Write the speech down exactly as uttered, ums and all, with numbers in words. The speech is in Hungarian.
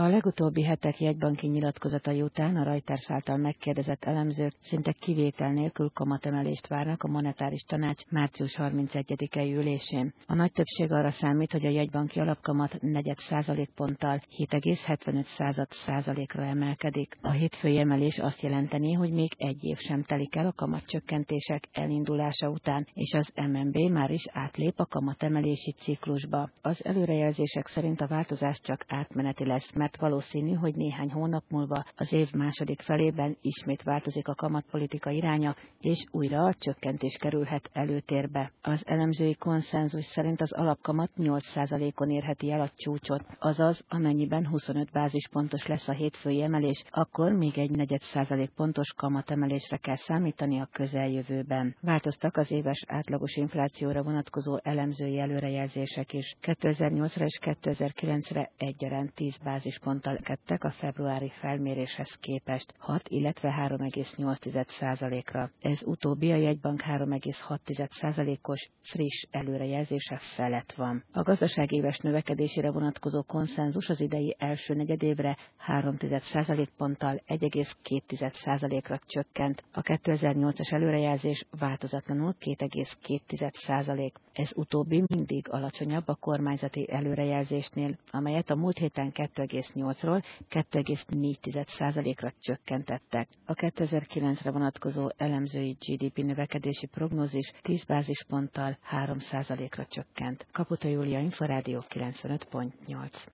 A legutóbbi hetek jegybanki nyilatkozatai után a Reuters által megkérdezett elemzők szinte kivétel nélkül kamatemelést várnak a monetáris tanács március harmincegyedikei ülésén. A nagy többség arra számít, hogy a jegybanki alapkamat negyed százalékponttal hét egész hetvenöt százalékra emelkedik. A hétfői emelés azt jelenteni, hogy még egy év sem telik el a kamatcsökkentések elindulása után, és az em en bé már is átlép a kamatemelési ciklusba. Az előrejelzések szerint a változás csak átmeneti lesz, mert valószínű, hogy néhány hónap múlva az év második felében ismét változik a kamatpolitika iránya, és újra a csökkentés kerülhet előtérbe. Az elemzői konszenzus szerint az alapkamat nyolc százalékon érheti el a csúcsot, azaz amennyiben huszonöt bázispontos lesz a hétfői emelés, akkor még egy negyed százalékpontos kamatemelésre kell számítani a közeljövőben. Változtak az éves átlagos inflációra vonatkozó elemzői előrejelzések is. kétezer-nyolcra és kétezer-kilencre egyaránt tíz bázisponttal kettek a februári felméréshez képest, hat, illetve három egész nyolc százalékra. Ez utóbbi a jegybank három egész hat százalékos friss előrejelzése felett van. A gazdaság éves növekedésére vonatkozó konszenzus az idei első negyedévre három százalékponttal egy egész két százalékra csökkent. A kétezer-nyolcas előrejelzés változatlanul két egész két százalék. Ez utóbbi mindig alacsonyabb a kormányzati előrejelzésnél, amelyet a múlt héten kettő egész nyolcról kettő egész négy százalékra csökkentettek. A kétezer-kilencre vonatkozó elemzői gé dé pé növekedési prognózis tíz bázisponttal három százalékra csökkent. Kaputa Júlia, Inforádió kilencvenöt pont nyolc.